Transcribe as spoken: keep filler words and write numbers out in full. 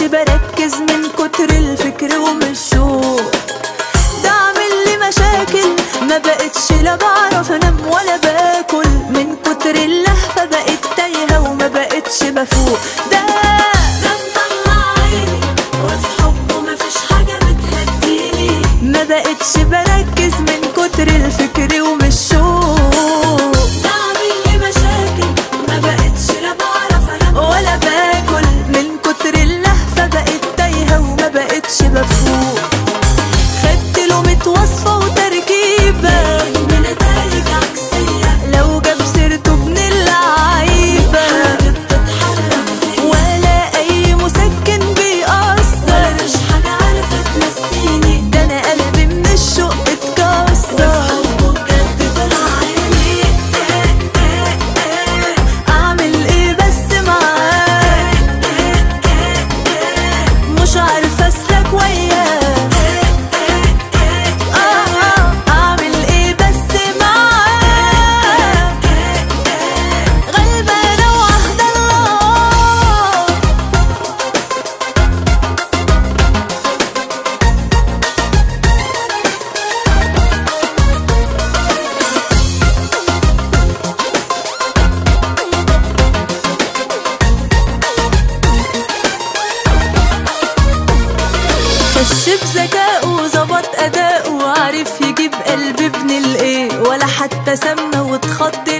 بركز من كتر الفكر ومالشوق، ده عامل لي مشاكل ما بقتش لا بعرف انام ولا باكل، من كتر اللهفة بقيت تايهة وما بقتش بفوق. ده ده مطلع عيني وفي حبه مفيش حاجة بتهديني، ما بقتش بركز من كتر الفكر ومالشوق، ده عامل لي مشاكل ما بقتش لا بعرف انام ولا باكل، من كتر اللهفة بقيت تايهة وما بقتش بفوق. خدت له ميت وصفة وتركيبة بنتايج عكسية، لو جاب سيرته من اللعيبة ولا أي مسكن بيأثر، مفيش حاجة عارفة تنسيني، ده أنا قلبي من الشوق اتكسر، وبجد طلع عيني. أعمل إيه بس معاك، مش عارفة أسلك وياك، خش بذكائه وظبط أداؤه، عارف يجيب قلبي ابن الايه، ولا حتى سمى واتخض